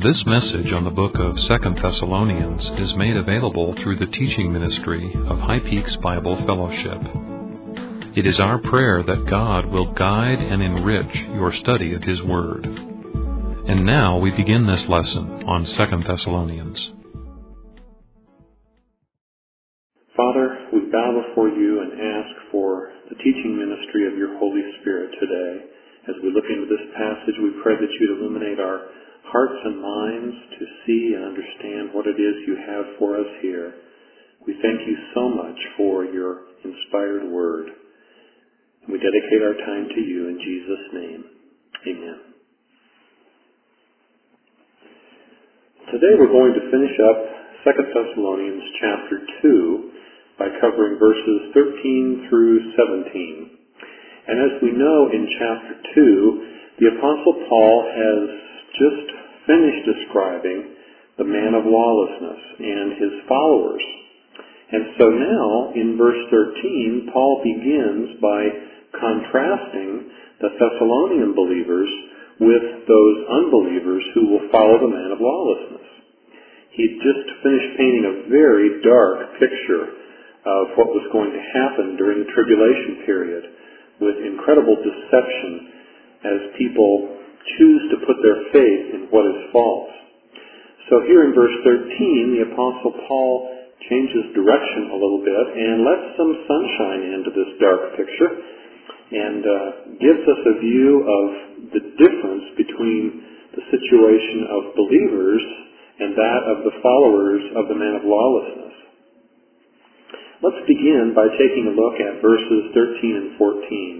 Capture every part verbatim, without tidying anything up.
This message on the book of Second Thessalonians is made available through the teaching ministry of High Peaks Bible Fellowship. It is our prayer that God will guide and enrich your study of His Word. And now we begin this lesson on Second Thessalonians. Father, we bow before you and ask for the teaching ministry of your Holy Spirit today. As we look into this passage, we pray that you'd illuminate our hearts and minds to see and understand what it is you have for us here. We thank you so much for your inspired word. And we dedicate our time to you in Jesus' name. Amen. Today we're going to finish up Second Thessalonians chapter two by covering verses thirteen through seventeen. And as we know in chapter two, the Apostle Paul has just finished describing the man of lawlessness and his followers. And so now, in verse thirteen, Paul begins by contrasting the Thessalonian believers with those unbelievers who will follow the man of lawlessness. He just finished painting a very dark picture of what was going to happen during the tribulation period, with incredible deception as people choose to put their faith in what is false. So here in verse thirteen, the Apostle Paul changes direction a little bit and lets some sunshine into this dark picture and uh, gives us a view of the difference between the situation of believers and that of the followers of the man of lawlessness. Let's begin by taking a look at verses thirteen and fourteen.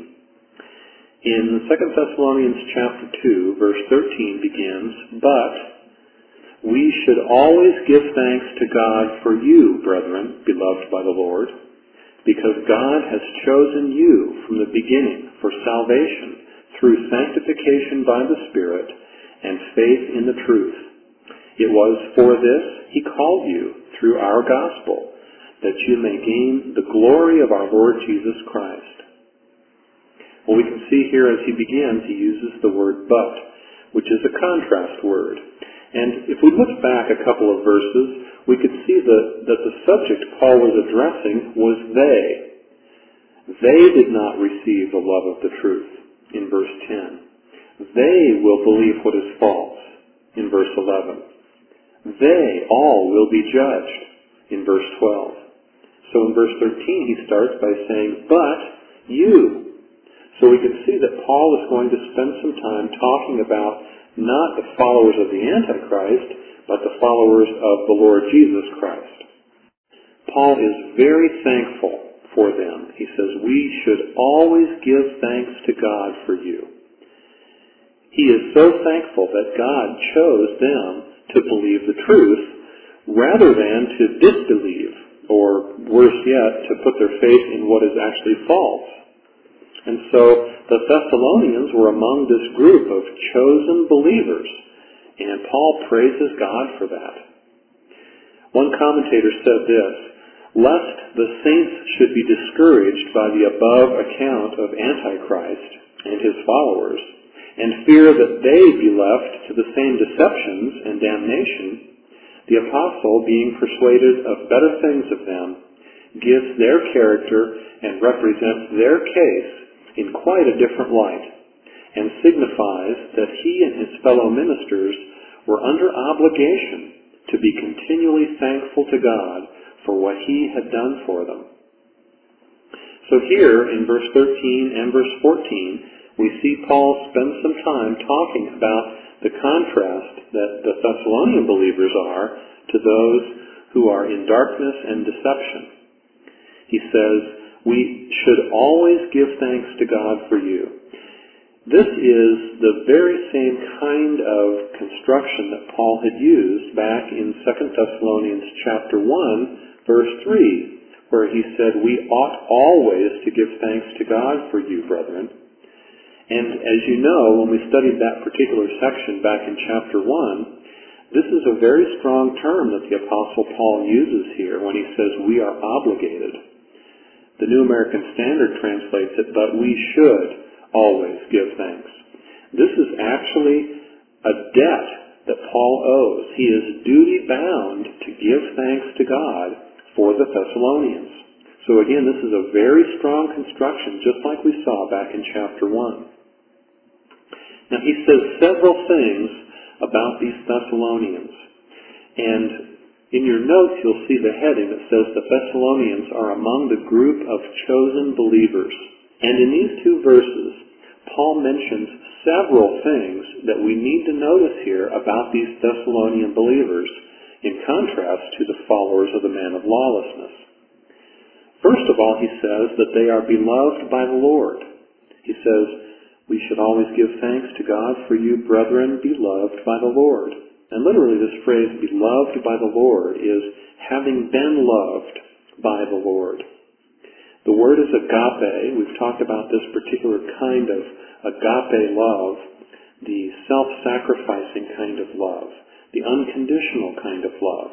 In Second Thessalonians chapter two, verse thirteen begins, "But we should always give thanks to God for you, brethren, beloved by the Lord, because God has chosen you from the beginning for salvation through sanctification by the Spirit and faith in the truth. It was for this He called you through our gospel, that you may gain the glory of our Lord Jesus Christ." Well, we can see here as he begins, he uses the word but, which is a contrast word. And if we look back a couple of verses, we could see that, that the subject Paul was addressing was they. They did not receive the love of the truth, in verse ten. They will believe what is false, in verse eleven. They all will be judged, in verse twelve. So in verse thirteen he starts by saying, "But you." So we can see that Paul is going to spend some time talking about not the followers of the Antichrist, but the followers of the Lord Jesus Christ. Paul is very thankful for them. He says, we should always give thanks to God for you. He is so thankful that God chose them to believe the truth rather than to disbelieve, or worse yet, to put their faith in what is actually false. And so the Thessalonians were among this group of chosen believers, and Paul praises God for that. One commentator said this, "Lest the saints should be discouraged by the above account of Antichrist and his followers, and fear that they be left to the same deceptions and damnation, the apostle, being persuaded of better things of them, gives their character and represents their case in quite a different light, and signifies that he and his fellow ministers were under obligation to be continually thankful to God for what he had done for them." So here in verse thirteen and verse fourteen, we see Paul spend some time talking about the contrast that the Thessalonian believers are to those who are in darkness and deception. He says, we should always give thanks to God for you. This is the very same kind of construction that Paul had used back in Second Thessalonians chapter one, verse three, where he said, we ought always to give thanks to God for you, brethren. And as you know, when we studied that particular section back in chapter one, this is a very strong term that the Apostle Paul uses here when he says we are obligated. The New American Standard translates it, but we should always give thanks. This is actually a debt that Paul owes. He is duty-bound to give thanks to God for the Thessalonians. So again, this is a very strong construction, just like we saw back in chapter one. Now he says several things about these Thessalonians. And in your notes you'll see the heading that says the Thessalonians are among the group of chosen believers. And in these two verses, Paul mentions several things that we need to notice here about these Thessalonian believers in contrast to the followers of the man of lawlessness. First of all, he says that they are beloved by the Lord. He says, we should always give thanks to God for you, brethren, beloved by the Lord. And literally this phrase, beloved by the Lord, is having been loved by the Lord. The word is agape. We've talked about this particular kind of agape love, the self-sacrificing kind of love, the unconditional kind of love.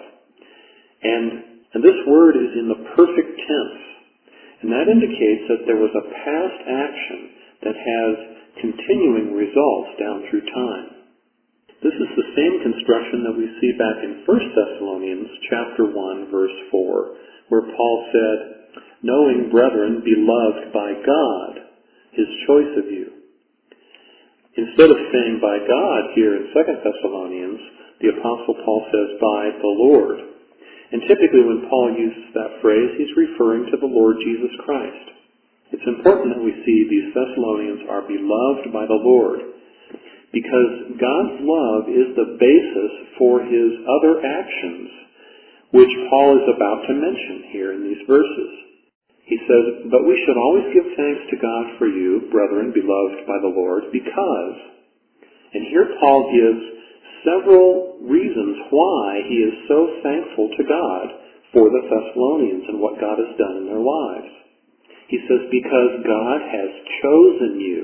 And And this word is in the perfect tense. And that indicates that there was a past action that has continuing results down through time. This is the same construction that we see back in First Thessalonians chapter one, verse four, where Paul said, knowing, brethren, beloved by God, his choice of you. Instead of saying by God here in Second Thessalonians, the Apostle Paul says by the Lord. And typically when Paul uses that phrase, he's referring to the Lord Jesus Christ. It's important that we see these Thessalonians are beloved by the Lord, because God's love is the basis for his other actions, which Paul is about to mention here in these verses. He says, but we should always give thanks to God for you, brethren, beloved by the Lord, because, and here Paul gives several reasons why he is so thankful to God for the Thessalonians and what God has done in their lives. He says, because God has chosen you.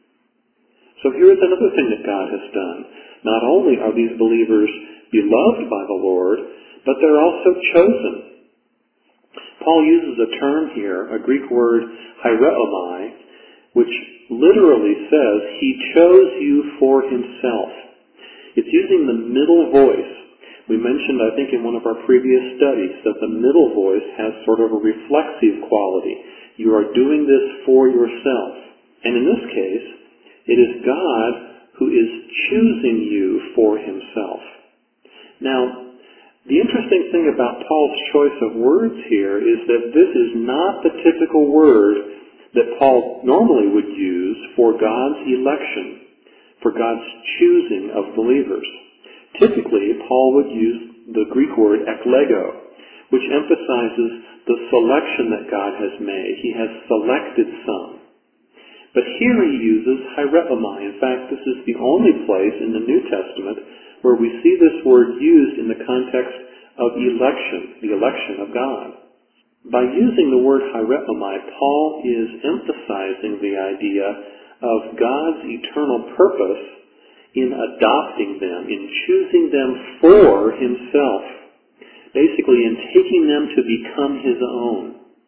So here is another thing that God has done. Not only are these believers beloved by the Lord, but they're also chosen. Paul uses a term here, a Greek word, hiereomai, which literally says, he chose you for himself. It's using the middle voice. We mentioned, I think, in one of our previous studies that the middle voice has sort of a reflexive quality. You are doing this for yourself. And in this case, it is God who is choosing you for himself. Now, the interesting thing about Paul's choice of words here is that this is not the typical word that Paul normally would use for God's election, for God's choosing of believers. Typically, Paul would use the Greek word eklego, which emphasizes the selection that God has made. He has selected some. But here he uses hiereomai. In fact, this is the only place in the New Testament where we see this word used in the context of election, the election of God. By using the word hiereomai, Paul is emphasizing the idea of God's eternal purpose in adopting them, in choosing them for himself, basically in taking them to become his own.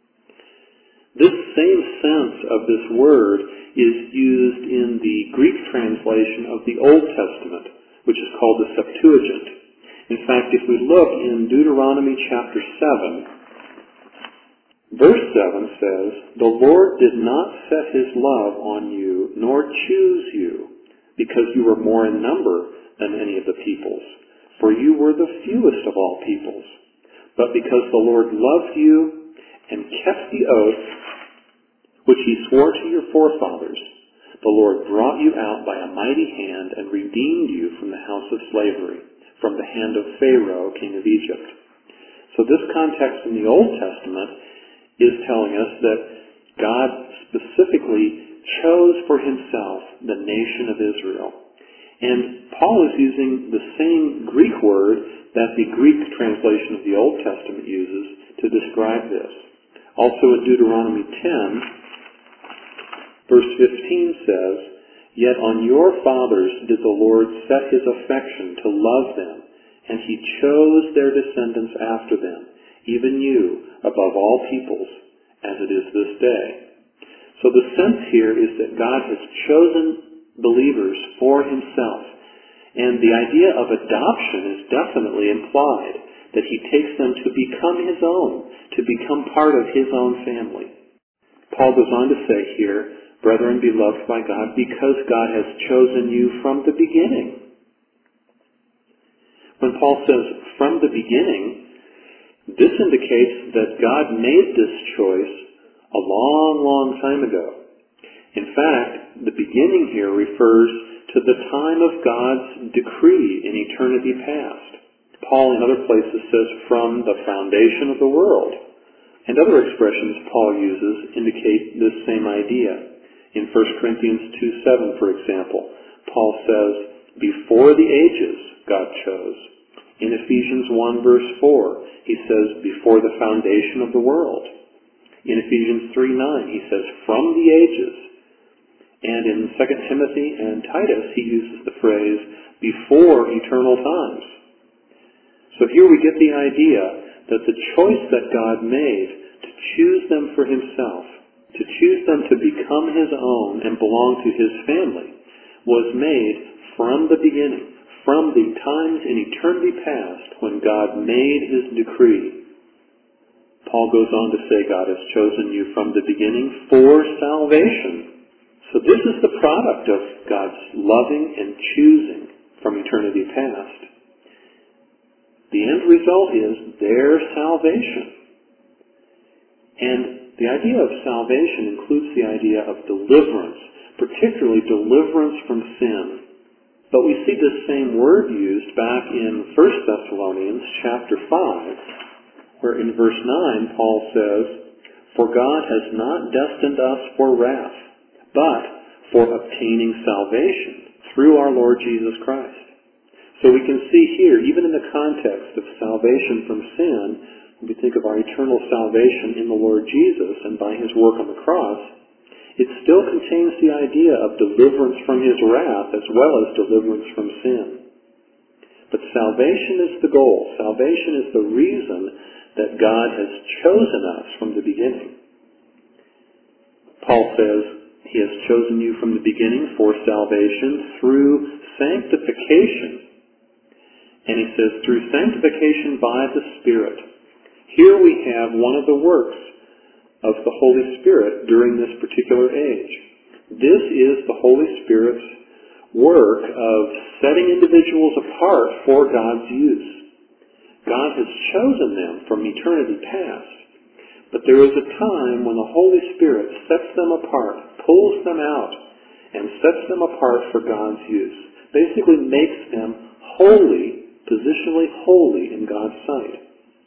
This same sense of this word is used in the Greek translation of the Old Testament, which is called the Septuagint. In fact, if we look in Deuteronomy chapter seven, verse seven says, the Lord did not set his love on you, nor choose you, because you were more in number than any of the peoples, for you were the fewest of all peoples. But because the Lord loved you and kept the oath which he swore to your forefathers, the Lord brought you out by a mighty hand and redeemed you from the house of slavery, from the hand of Pharaoh, king of Egypt. So this context in the Old Testament is telling us that God specifically chose for himself the nation of Israel. And Paul is using the same Greek word that the Greek translation of the Old Testament uses to describe this. Also in Deuteronomy ten, verse fifteen says, yet on your fathers did the Lord set his affection to love them, and he chose their descendants after them, even you, above all peoples, as it is this day. So the sense here is that God has chosen believers for himself, And the idea of adoption is definitely implied, that he takes them to become his own, to become part of his own family. Paul goes on to say here, brethren, beloved by God, because God has chosen you from the beginning. When Paul says, from the beginning, this indicates that God made this choice a long, long time ago. In fact, the beginning here refers to the time of God's decree in eternity past. Paul in other places says, from the foundation of the world. And other expressions Paul uses indicate this same idea. In First Corinthians two seven, for example, Paul says, before the ages God chose. In Ephesians one verse four, he says, before the foundation of the world. In Ephesians three nine, he says, from the ages. And in Second Timothy and Titus, he uses the phrase, before eternal times. So here we get the idea that the choice that God made to choose them for himself, to choose them to become his own and belong to his family, was made from the beginning, from the times in eternity past when God made his decree. Paul goes on to say God has chosen you from the beginning for salvation. So this is the product of God's loving and choosing from eternity past. The end result is their salvation. And the idea of salvation includes the idea of deliverance, particularly deliverance from sin. But we see this same word used back in First Thessalonians chapter five, where in verse nine Paul says, for God has not destined us for wrath, but for obtaining salvation through our Lord Jesus Christ. So we can see here, even in the context of salvation from sin, when we think of our eternal salvation in the Lord Jesus and by his work on the cross, it still contains the idea of deliverance from his wrath as well as deliverance from sin. But salvation is the goal. Salvation is the reason that God has chosen us from the beginning. Paul says, he has chosen you from the beginning for salvation through sanctification. And he says, through sanctification by the Spirit. Here we have one of the works of the Holy Spirit during this particular age. This is the Holy Spirit's work of setting individuals apart for God's use. God has chosen them from eternity past. But there is a time when the Holy Spirit sets them apart, pulls them out, and sets them apart for God's use. Basically makes them holy, positionally holy in God's sight.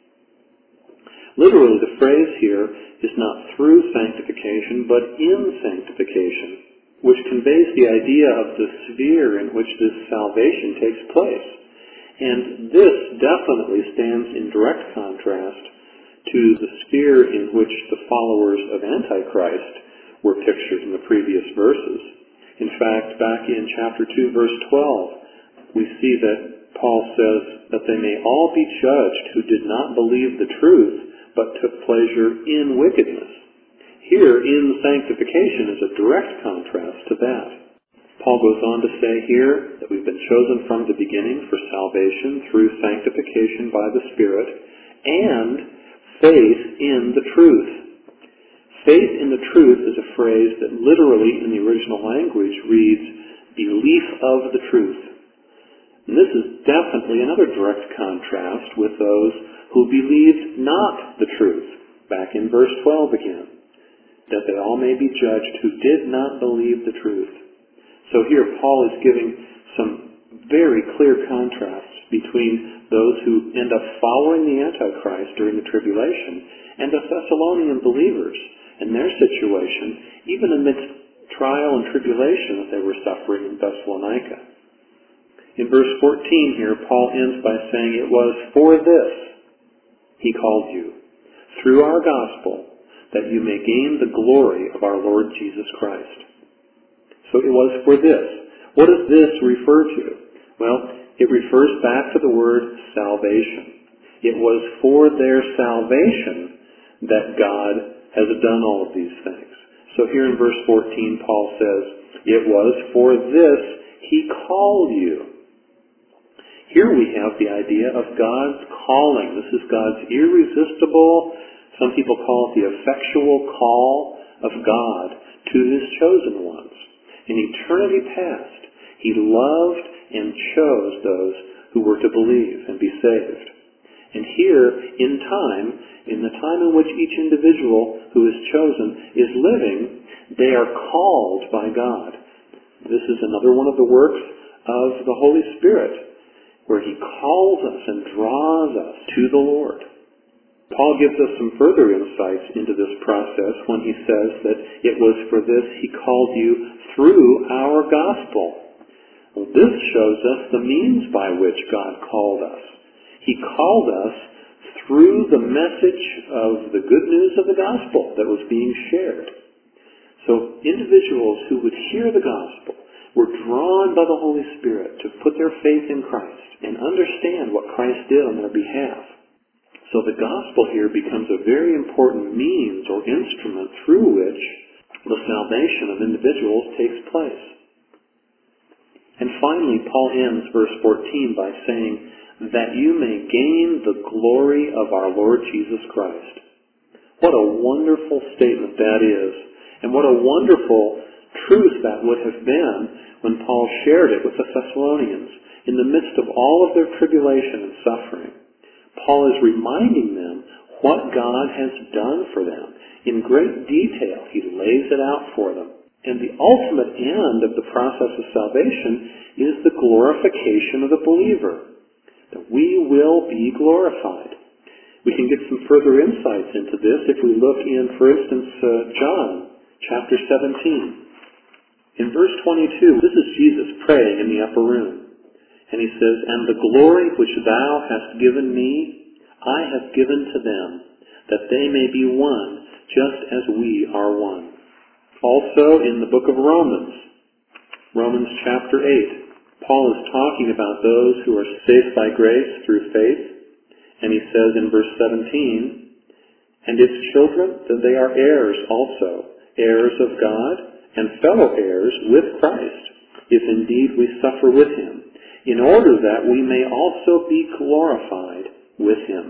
Literally, the phrase here is not through sanctification, but in sanctification, which conveys the idea of the sphere in which this salvation takes place. And this definitely stands in direct contrast to the sphere in which the followers of Antichrist were pictured in the previous verses. In fact, back in chapter two, verse twelve, we see that Paul says that they may all be judged who did not believe the truth, but took pleasure in wickedness. Here, in sanctification, is a direct contrast to that. Paul goes on to say here that we've been chosen from the beginning for salvation through sanctification by the Spirit and faith in the truth. Faith in the truth is a phrase that literally in the original language reads, belief of the truth. And this is definitely another direct contrast with those who believed not the truth, back in verse twelve again, that they all may be judged who did not believe the truth. So here Paul is giving some very clear contrasts between those who end up following the Antichrist during the tribulation and the Thessalonian believers and their situation, even amidst trial and tribulation that they were suffering in Thessalonica. In verse fourteen here, Paul ends by saying, it was for this he called you, through our gospel, that you may gain the glory of our Lord Jesus Christ. So it was for this. What does this refer to? Well, it refers back to the word salvation. It was for their salvation that God has done all of these things. So here in verse fourteen, Paul says, it was for this he called you. Here we have the idea of God's calling. This is God's irresistible, some people call it the effectual call of God to His chosen ones. In eternity past, He loved and chose those who were to believe and be saved. And here, in time, in the time in which each individual who is chosen is living, they are called by God. This is another one of the works of the Holy Spirit, where He calls us and draws us to the Lord. Paul gives us some further insights into this process when he says that it was for this He called you through our gospel. Well, this shows us the means by which God called us. He called us through the message of the good news of the gospel that was being shared. So individuals who would hear the gospel were drawn by the Holy Spirit to put their faith in Christ and understand what Christ did on their behalf. So the gospel here becomes a very important means or instrument through which the salvation of individuals takes place. And finally, Paul ends verse fourteen by saying, that you may gain the glory of our Lord Jesus Christ. What a wonderful statement that is, and what a wonderful truth that would have been when Paul shared it with the Thessalonians in the midst of all of their tribulation and suffering. Paul is reminding them what God has done for them. In great detail, he lays it out for them. And the ultimate end of the process of salvation is the glorification of the believer. That we will be glorified. We can get some further insights into this if we look in, for instance, uh, John chapter seventeen. In verse twenty-two, this is Jesus praying in the upper room. And he says, and the glory which thou hast given me, I have given to them, that they may be one, just as we are one. Also in the book of Romans, Romans chapter eight, Paul is talking about those who are saved by grace through faith. And he says in verse seventeen, and its children, that they are heirs also, heirs of God, and fellow heirs with Christ, if indeed we suffer with Him, in order that we may also be glorified with Him.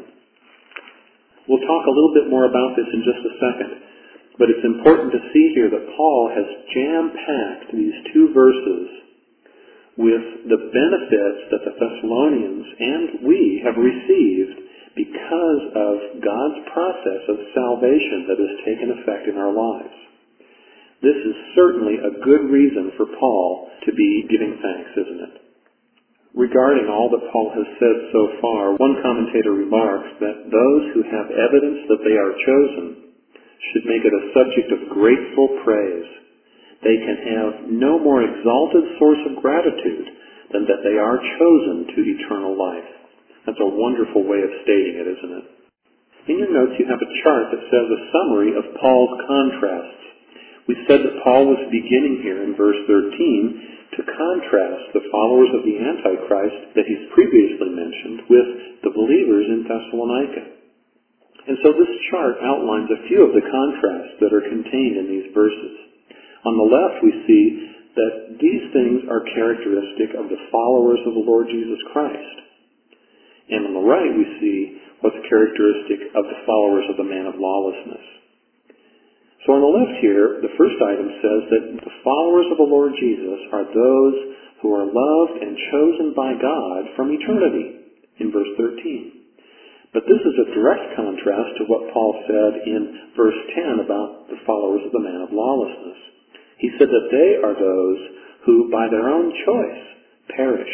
We'll talk a little bit more about this in just a second, but it's important to see here that Paul has jam-packed these two verses with the benefits that the Thessalonians and we have received because of God's process of salvation that has taken effect in our lives. This is certainly a good reason for Paul to be giving thanks, isn't it? Regarding all that Paul has said so far, one commentator remarks that those who have evidence that they are chosen should make it a subject of grateful praise. They can have no more exalted source of gratitude than that they are chosen to eternal life. That's a wonderful way of stating it, isn't it? In your notes you have a chart that says a summary of Paul's contrasts. We said that Paul was beginning here in verse thirteen to contrast the followers of the Antichrist that he's previously mentioned with the believers in Thessalonica. And so this chart outlines a few of the contrasts that are contained in these verses. On the left, we see that these things are characteristic of the followers of the Lord Jesus Christ. And on the right, we see what's characteristic of the followers of the man of lawlessness. So on the left here, the first item says that the followers of the Lord Jesus are those who are loved and chosen by God from eternity, in verse thirteen. But this is a direct contrast to what Paul said in verse ten about the followers of the man of lawlessness. He said that they are those who, by their own choice, perish.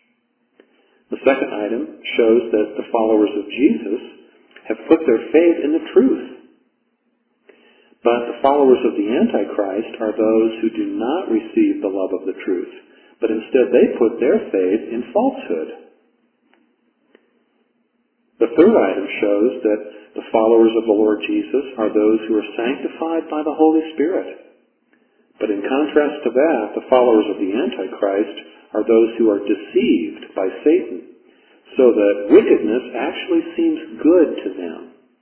The second item shows that the followers of Jesus have put their faith in the truth. But the followers of the Antichrist are those who do not receive the love of the truth, but instead they put their faith in falsehood. The third item shows that the followers of the Lord Jesus are those who are sanctified by the Holy Spirit. But in contrast to that, the followers of the Antichrist are those who are deceived by Satan, so that wickedness actually seems good to them.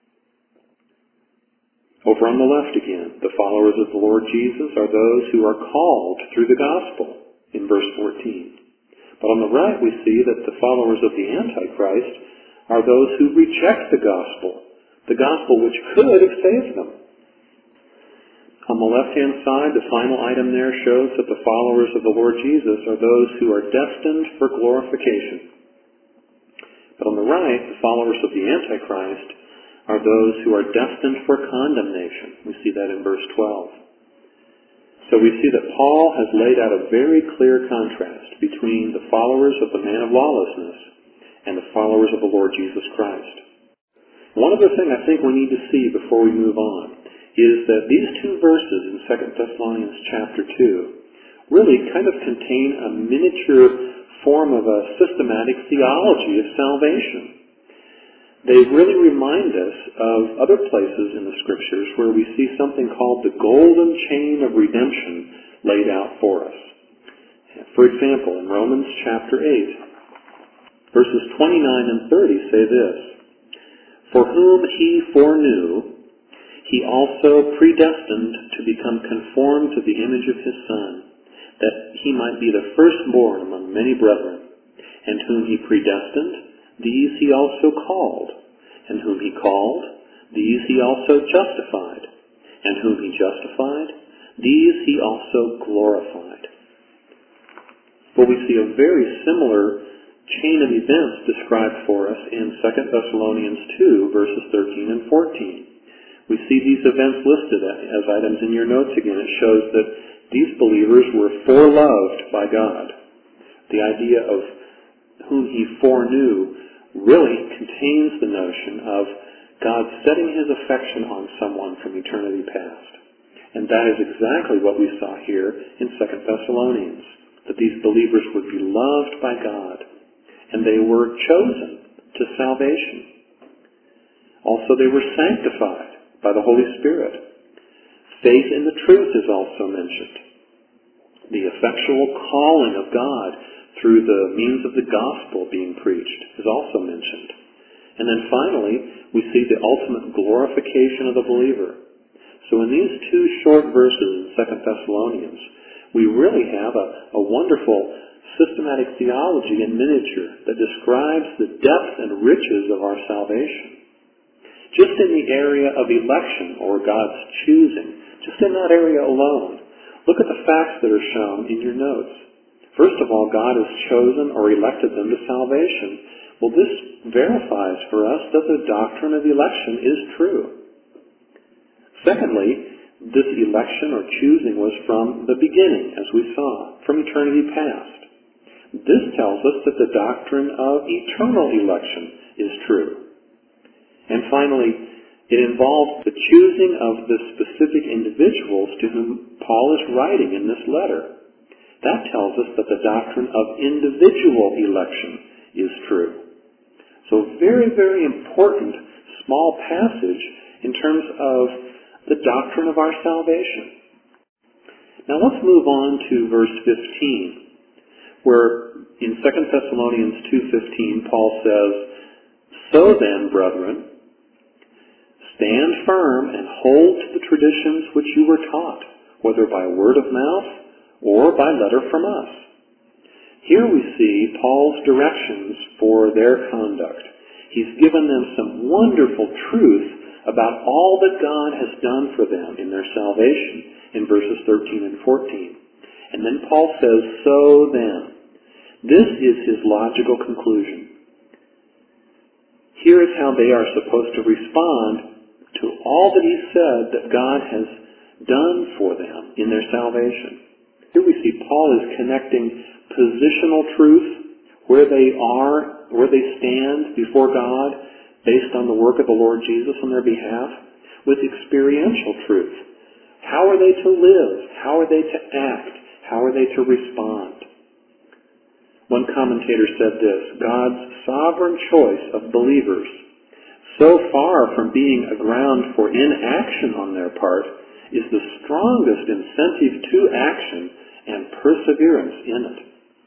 Over on the left again, the followers of the Lord Jesus are those who are called through the gospel, in verse fourteen. But on the right we see that the followers of the Antichrist are those who reject the gospel, the gospel which could have saved them. On the left-hand side, the final item there shows that the followers of the Lord Jesus are those who are destined for glorification. But on the right, the followers of the Antichrist are those who are destined for condemnation. We see that in verse twelve. So we see that Paul has laid out a very clear contrast between the followers of the man of lawlessness and the followers of the Lord Jesus Christ. One other thing I think we need to see before we move on is that these two verses in Second Thessalonians chapter two really kind of contain a miniature form of a systematic theology of salvation. They really remind us of other places in the Scriptures where we see something called the golden chain of redemption laid out for us. For example, in Romans chapter eight, verses twenty-nine and thirty say this, "For whom he foreknew, he also predestined to become conformed to the image of his Son, that he might be the firstborn among many brethren. And whom he predestined, these he also called. And whom he called, these he also justified. And whom he justified, these he also glorified." Well, we see a very similar chain of events described for us in Second Thessalonians two, verses thirteen and fourteen. We see these events listed as items in your notes again. It shows that these believers were foreloved by God. The idea of whom he foreknew really contains the notion of God setting his affection on someone from eternity past. And that is exactly what we saw here in Second Thessalonians, that these believers were beloved by God, and they were chosen to salvation. Also, they were sanctified by the Holy Spirit. Faith in the truth is also mentioned. The effectual calling of God through the means of the gospel being preached is also mentioned. And then finally, we see the ultimate glorification of the believer. So in these two short verses in Second Thessalonians, we really have a, a wonderful systematic theology in miniature that describes the depth and riches of our salvation. Just in the area of election or God's choosing, just in that area alone, look at the facts that are shown in your notes. First of all, God has chosen or elected them to salvation. Well, this verifies for us that the doctrine of election is true. Secondly, this election or choosing was from the beginning, as we saw, from eternity past. This tells us that the doctrine of eternal election is true. And finally, it involves the choosing of the specific individuals to whom Paul is writing in this letter. That tells us that the doctrine of individual election is true. So very, very important small passage in terms of the doctrine of our salvation. Now let's move on to verse fifteen, where in Second Thessalonians two fifteen Paul says, "So then, brethren, stand firm and hold to the traditions which you were taught, whether by word of mouth or by letter from us." Here we see Paul's directions for their conduct. He's given them some wonderful truth about all that God has done for them in their salvation in verses thirteen and fourteen. And then Paul says, "So then." This is his logical conclusion. Here is how they are supposed to respond to all that he said that God has done for them in their salvation. Here we see Paul is connecting positional truth, where they are, where they stand before God, based on the work of the Lord Jesus on their behalf, with experiential truth. How are they to live? How are they to act? How are they to respond? One commentator said this, "God's sovereign choice of believers, so far from being a ground for inaction on their part, is the strongest incentive to action and perseverance in it."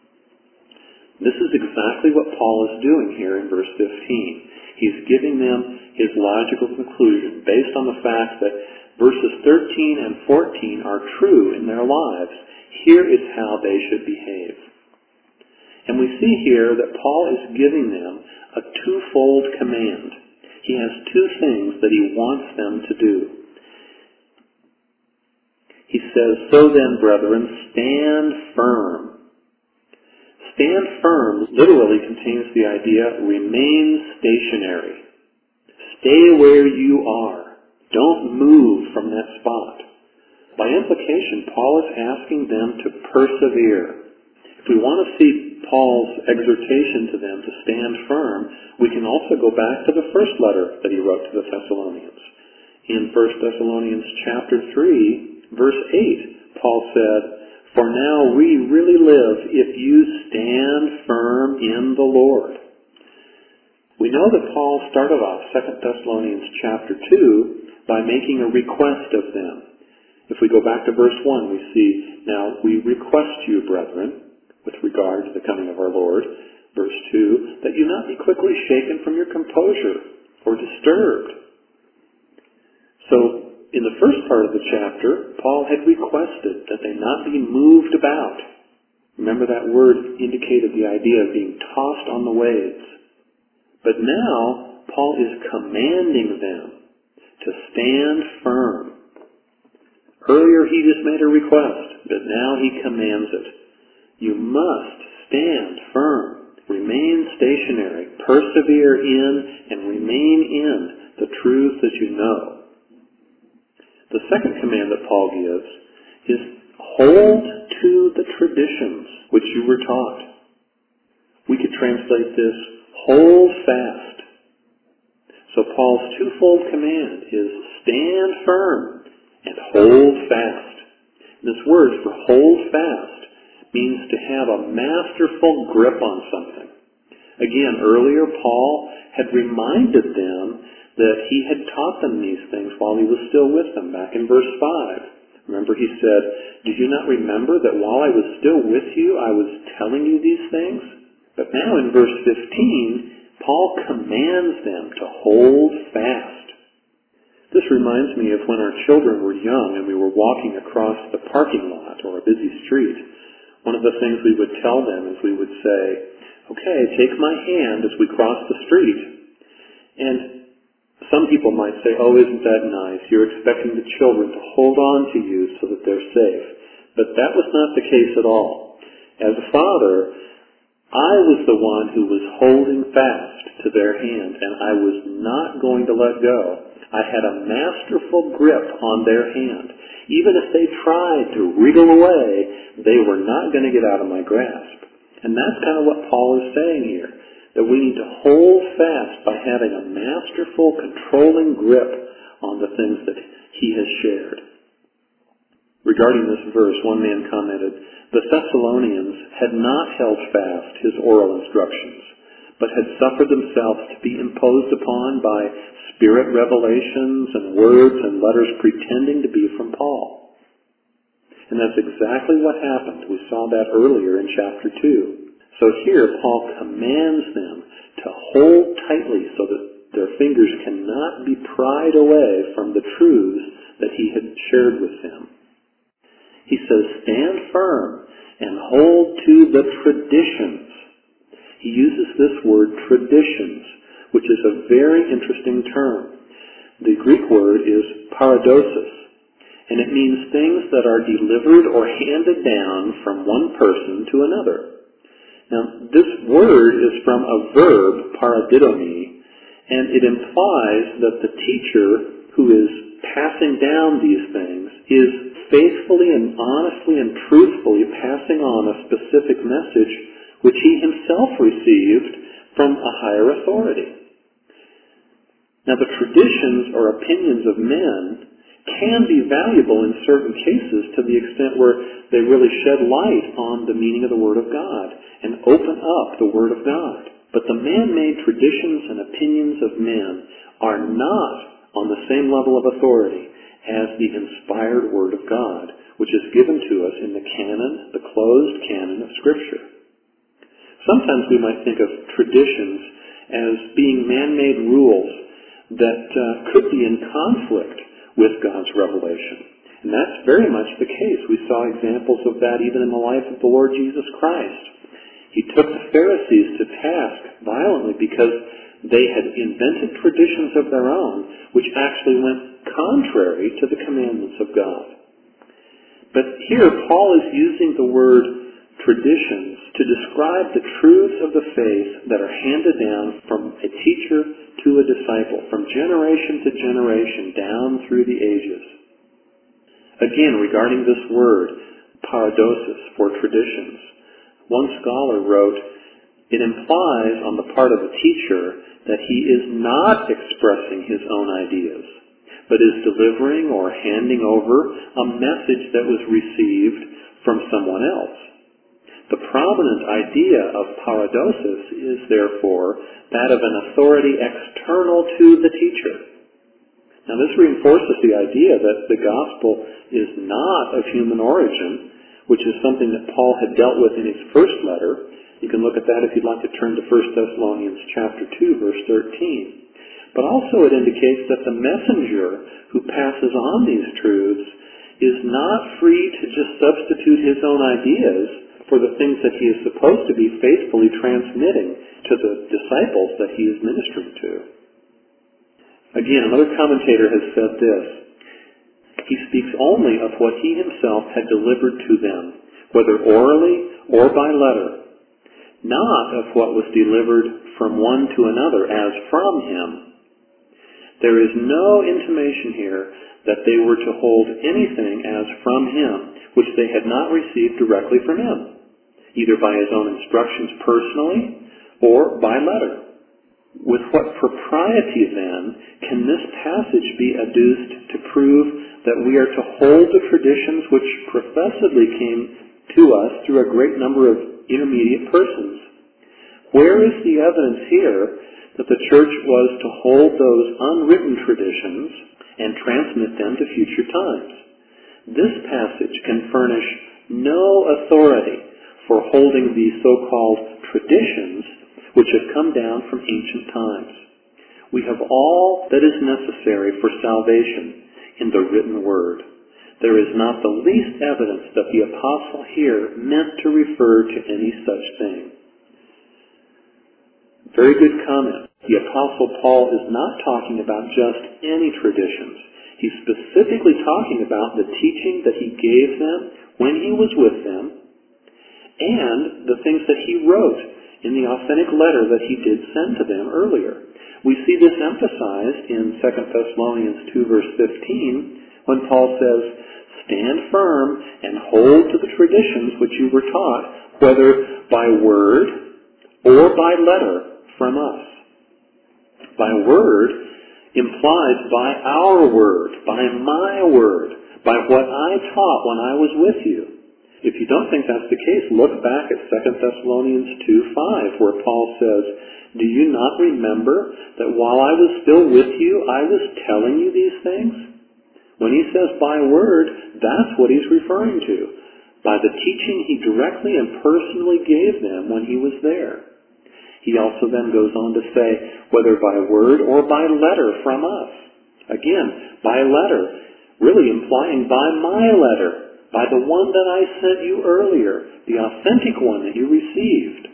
This is exactly what Paul is doing here in verse fifteen. He's giving them his logical conclusion based on the fact that verses thirteen and fourteen are true in their lives. Here is how they should behave. And we see here that Paul is giving them a twofold command. He has two things that he wants them to do. He says, "So then, brethren, stand firm." Stand firm literally contains the idea, remain stationary. Stay where you are. Don't move from that spot. By implication, Paul is asking them to persevere. If we want to see Paul's exhortation to them to stand firm, we can also go back to the first letter that he wrote to the Thessalonians. In First Thessalonians chapter three, verse eight, Paul said, "For now we really live if you stand firm in the Lord." We know that Paul started off Second Thessalonians chapter two by making a request of them. If we go back to verse one, we see, "Now we request you, brethren," with regard to the coming of our Lord. Verse two, "that you not be quickly shaken from your composure or disturbed." So, in the first part of the chapter, Paul had requested that they not be moved about. Remember that word indicated the idea of being tossed on the waves. But now, Paul is commanding them to stand firm. Earlier he just made a request, but now he commands it. You must stand firm, remain stationary, persevere in and remain in the truth that you know. The second command that Paul gives is hold to the traditions which you were taught. We could translate this, hold fast. So Paul's twofold command is stand firm and hold fast. This word for hold fast means to have a masterful grip on something. Again, earlier Paul had reminded them that he had taught them these things while he was still with them, back in verse five. Remember he said, "Did you not remember that while I was still with you, I was telling you these things?" But now in verse fifteen, Paul commands them to hold fast. This reminds me of when our children were young and we were walking across the parking lot or a busy street. One of the things we would tell them is we would say, "Okay, take my hand as we cross the street." And some people might say, "Oh, isn't that nice? You're expecting the children to hold on to you so that they're safe." But that was not the case at all. As a father, I was the one who was holding fast to their hand, and I was not going to let go. I had a masterful grip on their hand. Even if they tried to wriggle away, they were not going to get out of my grasp. And that's kind of what Paul is saying here, that we need to hold fast by having a masterful, controlling grip on the things that he has shared. Regarding this verse, one man commented, "The Thessalonians had not held fast his oral instructions, but had suffered themselves to be imposed upon by spirit revelations and words and letters pretending to be from Paul." And that's exactly what happened. We saw that earlier in chapter two. So here Paul commands them to hold tightly so that their fingers cannot be pried away from the truths that he had shared with them. He says, stand firm and hold to the traditions. He uses this word traditions, which is a very interesting term. The Greek word is paradosis, and it means things that are delivered or handed down from one person to another. Now, this word is from a verb, paradidomi, and it implies that the teacher who is passing down these things is faithfully and honestly and truthfully passing on a specific message which he himself received from a higher authority. Now, the traditions or opinions of men can be valuable in certain cases to the extent where they really shed light on the meaning of the Word of God and open up the Word of God. But the man-made traditions and opinions of men are not on the same level of authority as the inspired Word of God, which is given to us in the canon, the closed canon of Scripture. Sometimes we might think of traditions as being man-made rules that uh, could be in conflict with God's revelation. And that's very much the case. We saw examples of that even in the life of the Lord Jesus Christ. He took the Pharisees to task violently because they had invented traditions of their own which actually went contrary to the commandments of God. But here Paul is using the word traditions to describe the truths of the faith that are handed down from a teacher to a disciple, from generation to generation, down through the ages. Again, regarding this word, paradosis, for traditions, one scholar wrote, it implies on the part of a teacher that he is not expressing his own ideas, but is delivering or handing over a message that was received from someone else. The prominent idea of paradosis is, therefore, that of an authority external to the teacher. Now, this reinforces the idea that the gospel is not of human origin, which is something that Paul had dealt with in his first letter. You can look at that if you'd like to turn to First Thessalonians chapter two, verse thirteen. But also it indicates that the messenger who passes on these truths is not free to just substitute his own ideas for the things that he is supposed to be faithfully transmitting to the disciples that he is ministering to. Again, another commentator has said this. He speaks only of what he himself had delivered to them, whether orally or by letter, not of what was delivered from one to another as from him. There is no intimation here that they were to hold anything as from him which they had not received directly from him, either by his own instructions personally or by letter. With what propriety, then, can this passage be adduced to prove that we are to hold the traditions which professedly came to us through a great number of intermediate persons? Where is the evidence here that the church was to hold those unwritten traditions and transmit them to future times? This passage can furnish no authority for holding these so-called traditions which have come down from ancient times. We have all that is necessary for salvation in the written word. There is not the least evidence that the apostle here meant to refer to any such thing. Very good comment. The apostle Paul is not talking about just any traditions. He's specifically talking about the teaching that he gave them when he was with them and the things that he wrote in the authentic letter that he did send to them earlier. We see this emphasized in Second Thessalonians two, verse fifteen, when Paul says, stand firm and hold to the traditions which you were taught, whether by word or by letter from us. By word implies by our word, by my word, by what I taught when I was with you. If you don't think that's the case, look back at Second Thessalonians two five, where Paul says, do you not remember that while I was still with you, I was telling you these things? When he says by word, that's what he's referring to, by the teaching he directly and personally gave them when he was there. He also then goes on to say, whether by word or by letter from us. Again, by letter, really implying by my letter, by the one that I sent you earlier, the authentic one that you received.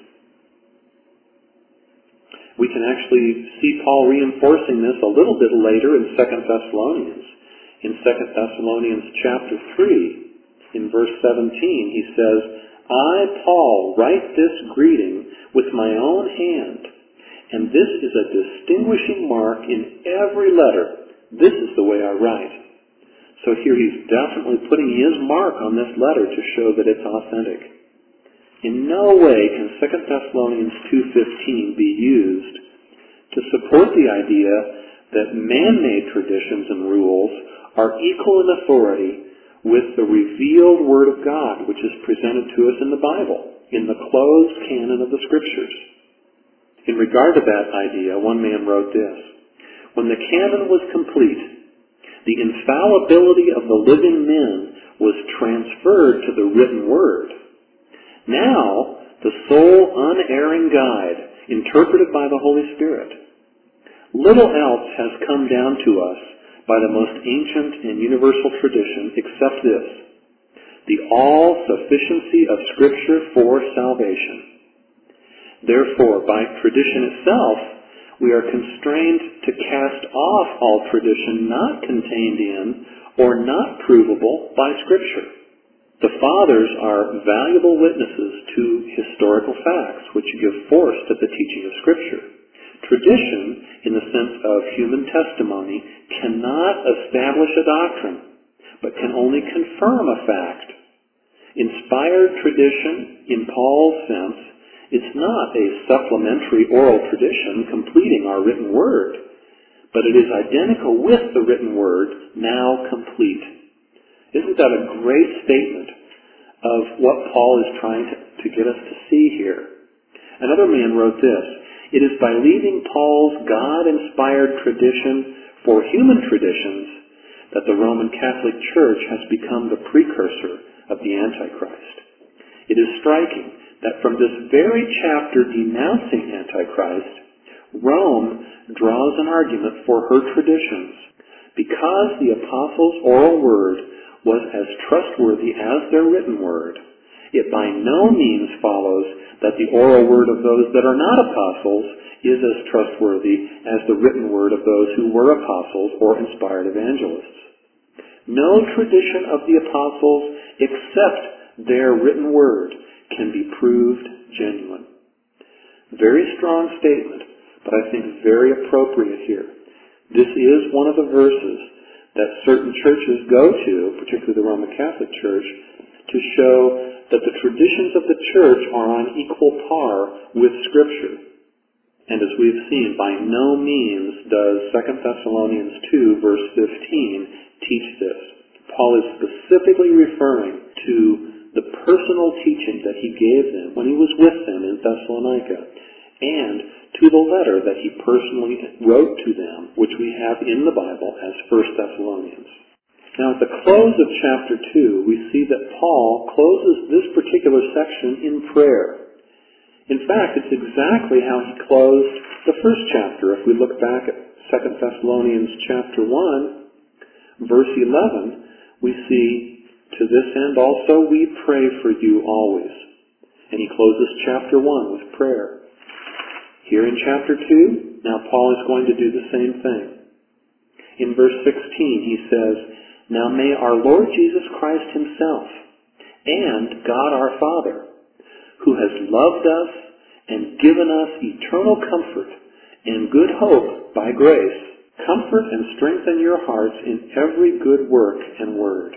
We can actually see Paul reinforcing this a little bit later in Second Thessalonians. In Second Thessalonians chapter three, in verse seventeen, he says, I, Paul, write this greeting with my own hand, and this is a distinguishing mark in every letter. This is the way I write. So here he's definitely putting his mark on this letter to show that it's authentic. In no way can Second Thessalonians two fifteen be used to support the idea that man-made traditions and rules are equal in authority with the revealed Word of God, which is presented to us in the Bible, in the closed canon of the Scriptures. In regard to that idea, one man wrote this, when the canon was complete, the infallibility of the living men was transferred to the written Word. Now, the sole unerring guide, interpreted by the Holy Spirit. Little else has come down to us by the most ancient and universal tradition except this, the all-sufficiency of Scripture for salvation. Therefore, by tradition itself, we are constrained to cast off all tradition not contained in or not provable by Scripture. The Fathers are valuable witnesses to historical facts which give force to the teaching of Scripture. Tradition, in the sense of human testimony, cannot establish a doctrine, but can only confirm a fact. Inspired tradition, in Paul's sense, is not a supplementary oral tradition completing our written word, but it is identical with the written word, now complete. Isn't that a great statement of what Paul is trying to, to get us to see here? Another man wrote this: "It is by leaving Paul's God-inspired tradition for human traditions that the Roman Catholic Church has become the precursor of the Antichrist." It is striking that from this very chapter denouncing Antichrist, Rome draws an argument for her traditions. Because the apostles' oral word was as trustworthy as their written word, it by no means follows that the oral word of those that are not apostles is as trustworthy as the written word of those who were apostles or inspired evangelists. No tradition of the apostles except their written word can be proved genuine. Very strong statement, but I think very appropriate here. This is one of the verses that certain churches go to, particularly the Roman Catholic Church, to show that the traditions of the church are on equal par with Scripture. And as we've seen, by no means does Second Thessalonians two, verse fifteen, teach this. Paul is specifically referring to the personal teaching that he gave them when he was with them in Thessalonica, and to the letter that he personally wrote to them, which we have in the Bible as First Thessalonians. Now, at the close of chapter two, we see that Paul closes this particular section in prayer. In fact, it's exactly how he closed the first chapter. If we look back at Second Thessalonians chapter one, verse eleven, we see, "To this end also we pray for you always." And he closes chapter one with prayer. Here in chapter two, now Paul is going to do the same thing. In verse sixteen, he says, "Now may our Lord Jesus Christ himself and God our Father, who has loved us and given us eternal comfort and good hope by grace, comfort and strengthen your hearts in every good work and word."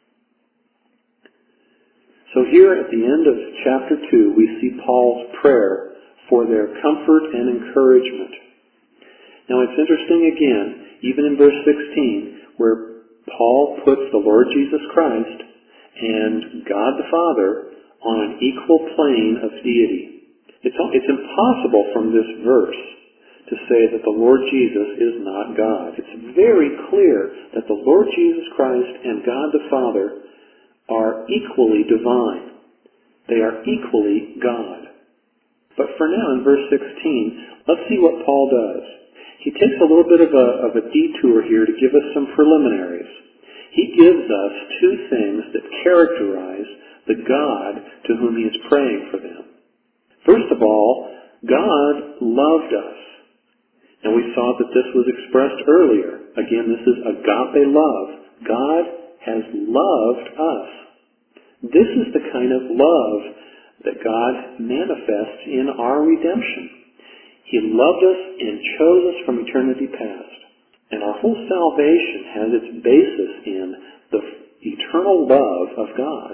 So here at the end of chapter two, we see Paul's prayer for their comfort and encouragement. Now it's interesting again, even in verse sixteen, where Paul puts the Lord Jesus Christ and God the Father on an equal plane of deity. It's, it's impossible from this verse to say that the Lord Jesus is not God. It's very clear that the Lord Jesus Christ and God the Father are equally divine. They are equally God. But for now, in verse sixteen, let's see what Paul does. He takes a little bit of a, of a detour here to give us some preliminaries. He gives us two things that characterize the God to whom he is praying for them. First of all, God loved us. And we saw that this was expressed earlier. Again, this is agape love. God has loved us. This is the kind of love that God manifests in our redemption. He loved us and chose us from eternity past. And our whole salvation has its basis in the eternal love of God.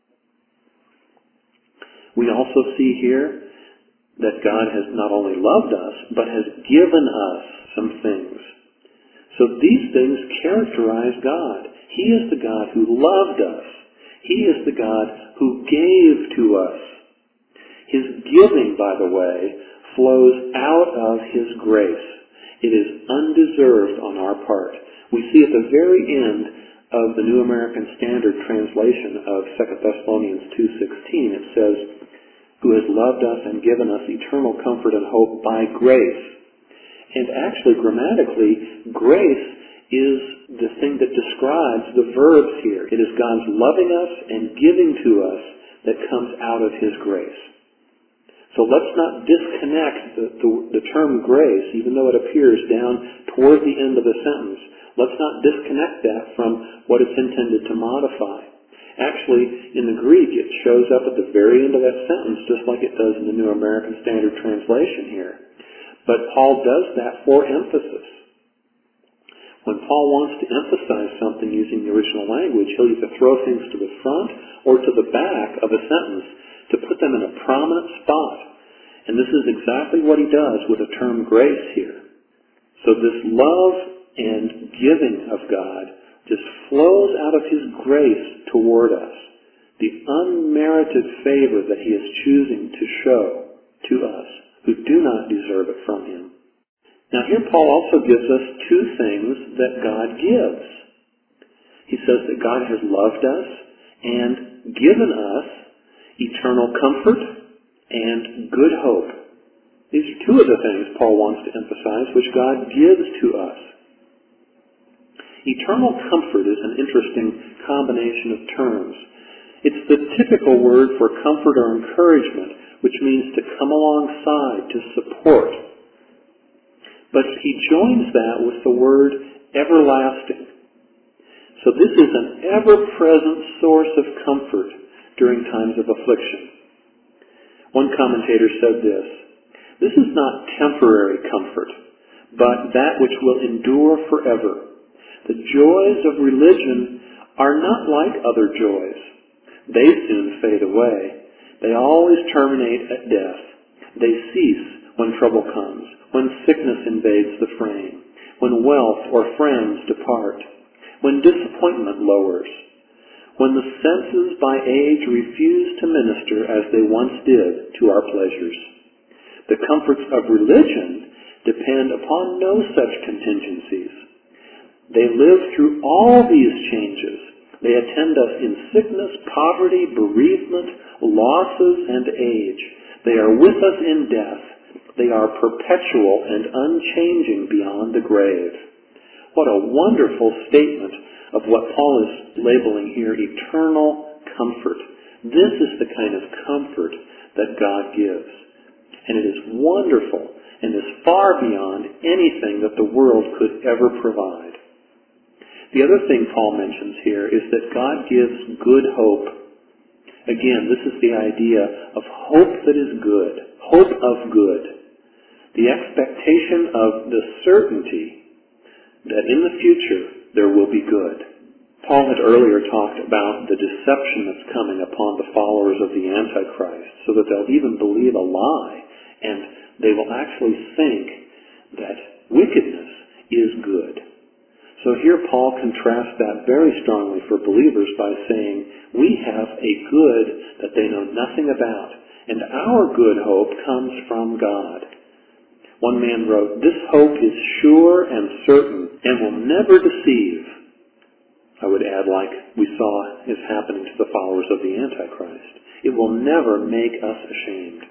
We also see here that God has not only loved us, but has given us some things. So these things characterize God. He is the God who loved us. He is the God who gave to us. His giving, by the way, flows out of His grace. It is undeserved on our part. We see at the very end of the New American Standard translation of Second Thessalonians two sixteen, it says, "Who has loved us and given us eternal comfort and hope by grace." And actually, grammatically, grace is the thing that describes the verbs here. It is God's loving us and giving to us that comes out of His grace. So let's not disconnect the, the, the term grace, even though it appears down toward the end of the sentence. Let's not disconnect that from what it's intended to modify. Actually, in the Greek, it shows up at the very end of that sentence, just like it does in the New American Standard Translation here. But Paul does that for emphasis. When Paul wants to emphasize something using the original language, he'll either throw things to the front or to the back of a sentence to put them in a prominent spot. And this is exactly what he does with the term grace here. So this love and giving of God just flows out of his grace toward us. The unmerited favor that he is choosing to show to us who do not deserve it from him. Now here Paul also gives us two things that God gives. He says that God has loved us and given us eternal comfort and good hope. These are two of the things Paul wants to emphasize, which God gives to us. Eternal comfort is an interesting combination of terms. It's the typical word for comfort or encouragement, which means to come alongside, to support. But he joins that with the word everlasting. So this is an ever-present source of comfort during times of affliction. One commentator said this, "This is not temporary comfort, but that which will endure forever. The joys of religion are not like other joys. They soon fade away. They always terminate at death. They cease when trouble comes, when sickness invades the frame, when wealth or friends depart, when disappointment lowers, when the senses by age refuse to minister as they once did to our pleasures. The comforts of religion depend upon no such contingencies. They live through all these changes. They attend us in sickness, poverty, bereavement, losses, and age. They are with us in death. They are perpetual and unchanging beyond the grave." What a wonderful statement of what Paul is labeling here, eternal comfort. This is the kind of comfort that God gives. And it is wonderful and is far beyond anything that the world could ever provide. The other thing Paul mentions here is that God gives good hope. Again, this is the idea of hope that is good, hope of good. The expectation of the certainty that in the future there will be good. Paul had earlier talked about the deception that's coming upon the followers of the Antichrist, so that they'll even believe a lie, and they will actually think that wickedness is good. So here Paul contrasts that very strongly for believers by saying, we have a good that they know nothing about, and our good hope comes from God. One man wrote, "This hope is sure and certain and will never deceive." I would add, like we saw is happening to the followers of the Antichrist. It will never make us ashamed.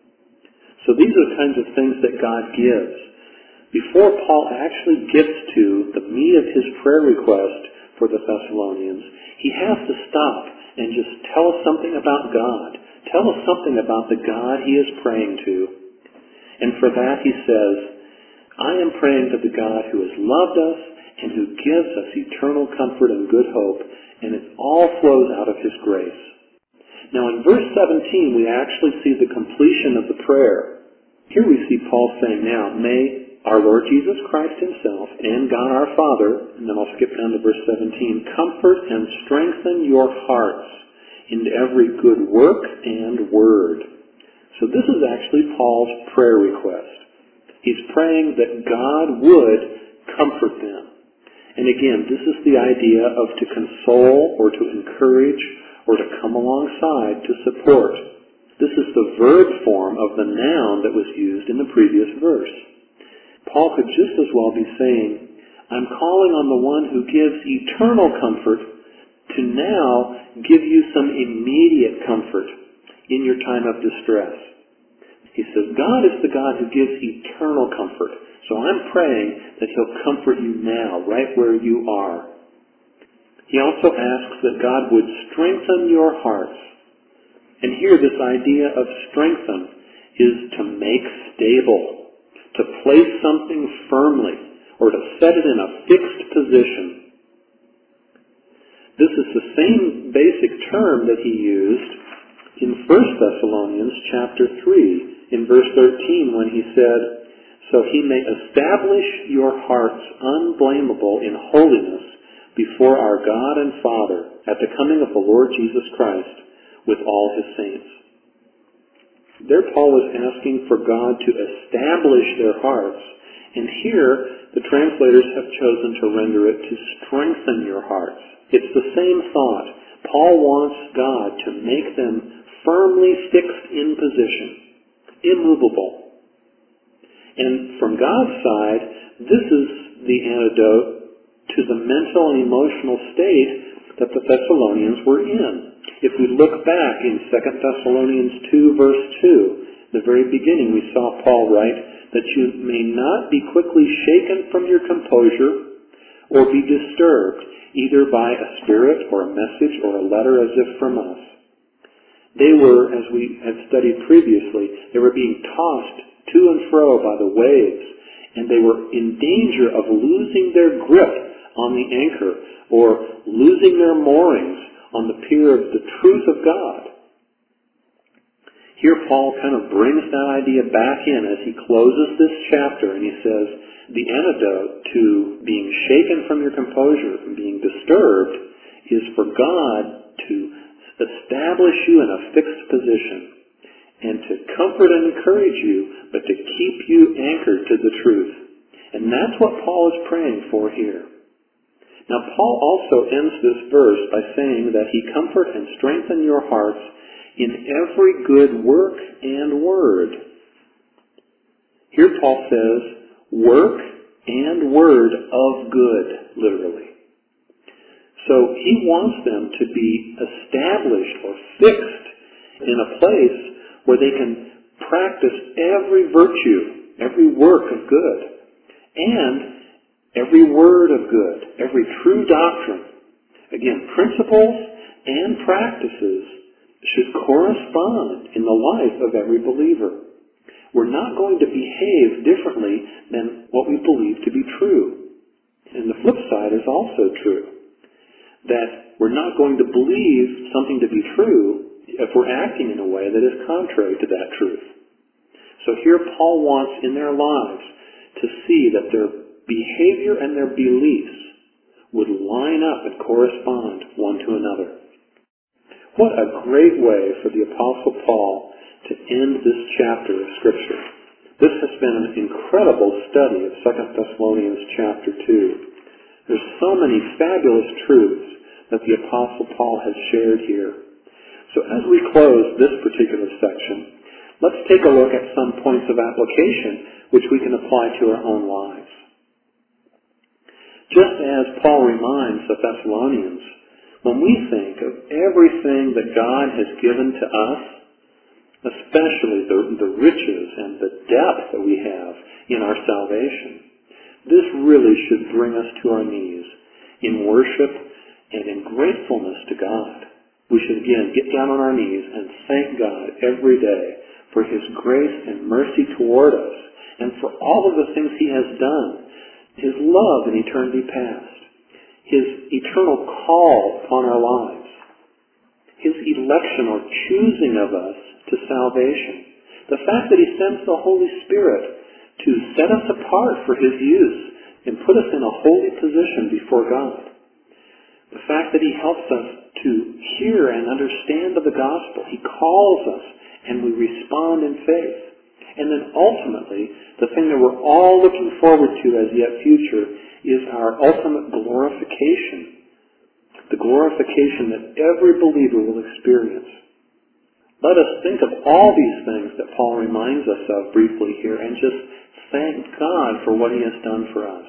So these are the kinds of things that God gives. Before Paul actually gets to the meat of his prayer request for the Thessalonians, he has to stop and just tell us something about God. Tell us something about the God he is praying to. And for that he says, "I am praying to the God who has loved us and who gives us eternal comfort and good hope, and it all flows out of his grace." Now in verse seventeen, we actually see the completion of the prayer. Here we see Paul saying, "Now may our Lord Jesus Christ himself and God our Father," and then I'll skip down to verse seventeen, "comfort and strengthen your hearts in every good work and word." So this is actually Paul's prayer request. He's praying that God would comfort them. And again, this is the idea of to console or to encourage or to come alongside, to support. This is the verb form of the noun that was used in the previous verse. Paul could just as well be saying, "I'm calling on the one who gives eternal comfort to now give you some immediate comfort in your time of distress." He says, God is the God who gives eternal comfort. So I'm praying that he'll comfort you now, right where you are. He also asks that God would strengthen your hearts. And here this idea of strengthen is to make stable, to place something firmly, or to set it in a fixed position. This is the same basic term that he used in First Thessalonians chapter three, in verse thirteen, when he said, "So he may establish your hearts unblameable in holiness before our God and Father at the coming of the Lord Jesus Christ with all his saints." There Paul is asking for God to establish their hearts, and here the translators have chosen to render it to strengthen your hearts. It's the same thought. Paul wants God to make them firmly fixed in position, immovable. And from God's side, this is the antidote to the mental and emotional state that the Thessalonians were in. If we look back in Second Thessalonians two, verse two, the very beginning we saw Paul write that you may not be quickly shaken from your composure or be disturbed, either by a spirit or a message or a letter as if from us. They were, as we had studied previously, they were being tossed to and fro by the waves, and they were in danger of losing their grip on the anchor or losing their moorings on the pier of the truth of God. Here Paul kind of brings that idea back in as he closes this chapter, and he says, the antidote to being shaken from your composure and being disturbed is for God to establish you in a fixed position and to comfort and encourage you, but to keep you anchored to the truth. And that's what Paul is praying for here. Now, Paul also ends this verse by saying that he comfort and strengthen your hearts in every good work and word. Here Paul says, work and word of good, literally. So he wants them to be established or fixed in a place where they can practice every virtue, every work of good, and every word of good, every true doctrine. Again, principles and practices should correspond in the life of every believer. We're not going to behave differently than what we believe to be true. And the flip side is also true. That we're not going to believe something to be true if we're acting in a way that is contrary to that truth. So here Paul wants in their lives to see that their behavior and their beliefs would line up and correspond one to another. What a great way for the Apostle Paul to end this chapter of Scripture. This has been an incredible study of Second Thessalonians chapter two. There's so many fabulous truths that the Apostle Paul has shared here. So as we close this particular section, let's take a look at some points of application which we can apply to our own lives. Just as Paul reminds the Thessalonians, when we think of everything that God has given to us, especially the, the riches and the depth that we have in our salvation, this really should bring us to our knees in worship and in gratefulness to God. We should again get down on our knees and thank God every day for His grace and mercy toward us and for all of the things He has done, His love in eternity past, His eternal call upon our lives, His election or choosing of us to salvation, the fact that He sends the Holy Spirit to set us apart for His use and put us in a holy position before God, the fact that He helps us to hear and understand of the gospel. He calls us and we respond in faith. And then ultimately, the thing that we're all looking forward to as yet future is our ultimate glorification. The glorification that every believer will experience. Let us think of all these things that Paul reminds us of briefly here and just thank God for what He has done for us.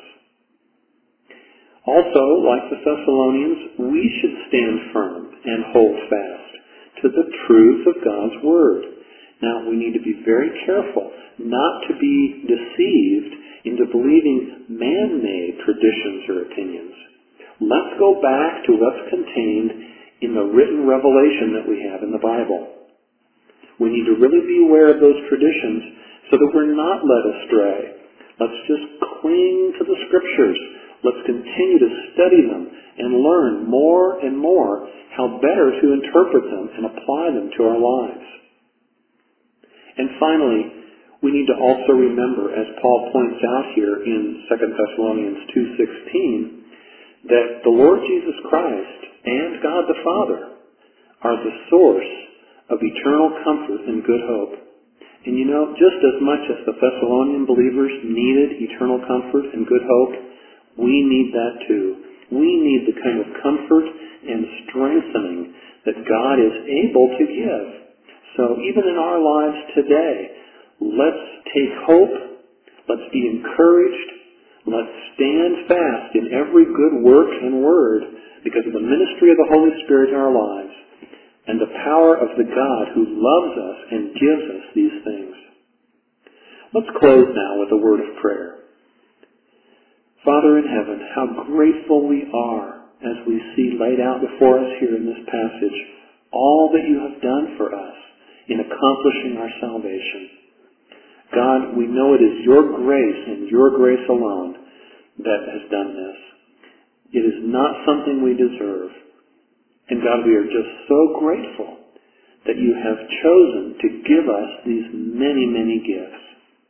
Also, like the Thessalonians, we should stand firm and hold fast to the truth of God's Word. Now, we need to be very careful not to be deceived into believing man-made traditions or opinions. Let's go back to what's contained in the written revelation that we have in the Bible. We need to really be aware of those traditions so that we're not led astray. Let's just cling to the Scriptures. Let's continue to study them and learn more and more how better to interpret them and apply them to our lives. And finally, we need to also remember, as Paul points out here in Second Thessalonians two sixteen, that the Lord Jesus Christ and God the Father are the source of eternal comfort and good hope. And you know, just as much as the Thessalonian believers needed eternal comfort and good hope, we need that too. We need the kind of comfort and strengthening that God is able to give. So even in our lives today, let's take hope, let's be encouraged, let's stand fast in every good work and word because of the ministry of the Holy Spirit in our lives and the power of the God who loves us and gives us these things. Let's close now with a word of prayer. Father in heaven, how grateful we are as we see laid out before us here in this passage all that you have done for us in accomplishing our salvation. God, we know it is your grace and your grace alone that has done this. It is not something we deserve. And God, we are just so grateful that you have chosen to give us these many, many gifts.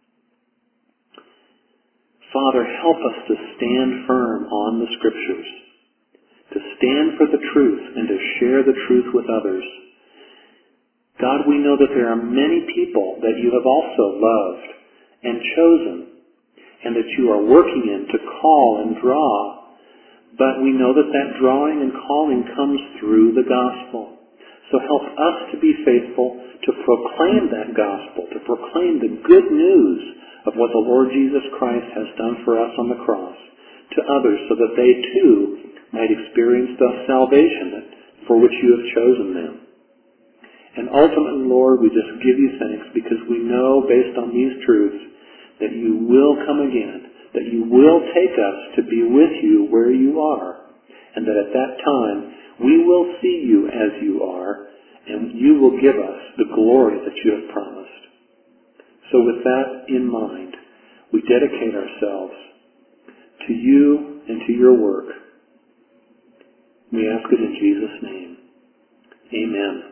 Father, help us to stand firm on the Scriptures, to stand for the truth and to share the truth with others. God, we know that there are many people that you have also loved and chosen, and that you are working in to call and draw. But we know that that drawing and calling comes through the gospel. So help us to be faithful to proclaim that gospel, to proclaim the good news of what the Lord Jesus Christ has done for us on the cross to others so that they too might experience the salvation for which you have chosen them. And ultimately, Lord, we just give you thanks because we know, based on these truths, that you will come again, that you will take us to be with you where you are, and that at that time we will see you as you are, and you will give us the glory that you have promised. So with that in mind, we dedicate ourselves to you and to your work. We ask it in Jesus' name. Amen.